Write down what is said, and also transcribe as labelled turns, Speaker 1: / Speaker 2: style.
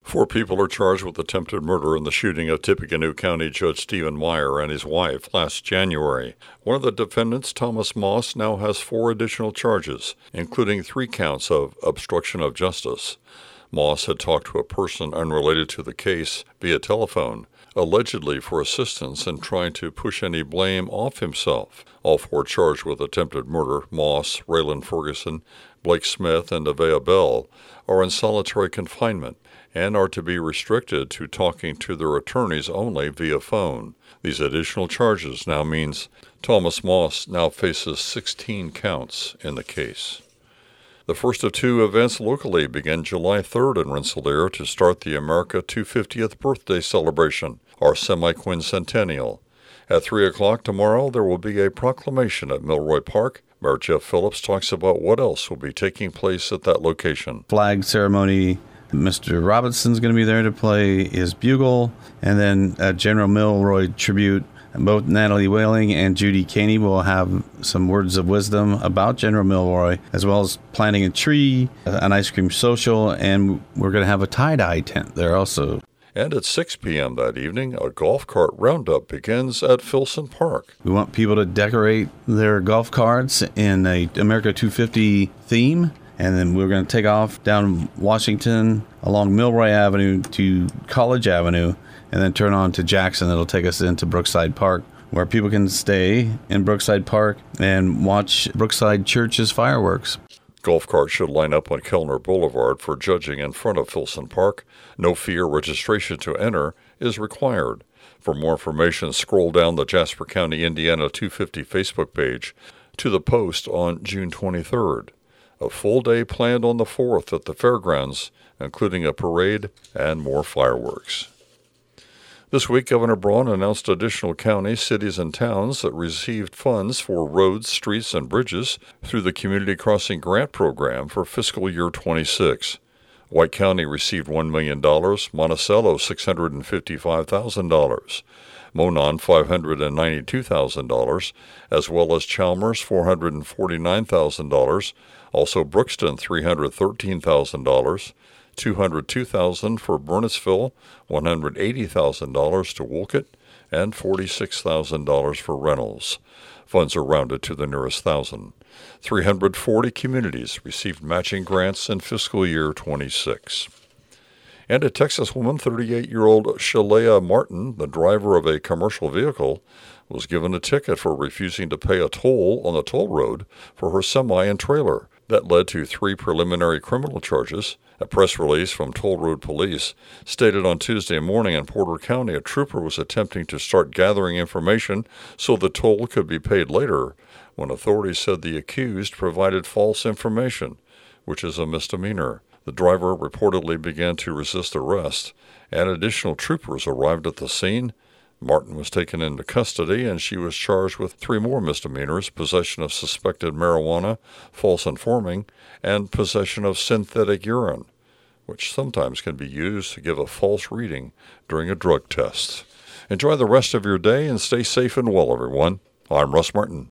Speaker 1: Four people are charged with attempted murder in the shooting of Tippecanoe County Judge Stephen Meyer and his wife last January. One of the defendants, Thomas Moss, now has 4 additional charges, including 3 counts of obstruction of justice. Moss had talked to a person unrelated to the case via telephone, allegedly for assistance in trying to push any blame off himself. All 4 charged with attempted murder, Moss, Raylan Ferguson, Blake Smith, and Avea Bell, are in solitary confinement and are to be restricted to talking to their attorneys only via phone. These additional charges now means Thomas Moss now faces 16 counts in the case. The first of 2 events locally begin July 3rd in Rensselaer to start the America 250th birthday celebration, our semi-quincentennial. At 3 o'clock tomorrow, there will be a proclamation at Milroy Park. Mayor Jeff Phillips talks about what else will be taking place at that location.
Speaker 2: Flag ceremony. Mr. Robinson's going to be there to play his bugle, and then a General Milroy tribute. Both Natalie Whaling and Judy Caney will have some words of wisdom about General Milroy, as well as planting a tree, an ice cream social, and we're going to have a tie-dye tent there also.
Speaker 1: And at 6 p.m. that evening, a golf cart roundup begins at Filson Park.
Speaker 2: We want people to decorate their golf carts in a America 250 theme. And then we're going to take off down Washington along Milroy Avenue to College Avenue and then turn on to Jackson. It'll take us into Brookside Park, where people can stay in Brookside Park and watch Brookside Church's fireworks.
Speaker 1: Golf carts should line up on Kellner Boulevard for judging in front of Filson Park. No fee or registration to enter is required. For more information, scroll down the Jasper County, Indiana 250 Facebook page to the post on June 23rd. A full day planned on the 4th at the fairgrounds, including a parade and more fireworks. This week, Governor Braun announced additional counties, cities, and towns that received funds for roads, streets, and bridges through the Community Crossing Grant Program for fiscal year 26. White County received $1 million, Monticello $655,000, Monon $592,000, as well as Chalmers $449,000, also Brookston $313,000, $202,000 for Burnettsville, $180,000 to Wolcott, and $46,000 for Reynolds. Funds are rounded to the nearest thousand. 340 communities received matching grants in fiscal year 26. And a Texas woman, 38-year-old Shalea Martin, the driver of a commercial vehicle, was given a ticket for refusing to pay a toll on the toll road for her semi and trailer. That led to 3 preliminary criminal charges. A press release from Toll Road Police stated on Tuesday morning in Porter County a trooper was attempting to start gathering information so the toll could be paid later, when authorities said the accused provided false information, which is a misdemeanor. The driver reportedly began to resist arrest, and additional troopers arrived at the scene. Martin was taken into custody, and she was charged with 3 more misdemeanors: possession of suspected marijuana, false informing, and possession of synthetic urine, which sometimes can be used to give a false reading during a drug test. Enjoy the rest of your day and stay safe and well, everyone. I'm Russ Martin.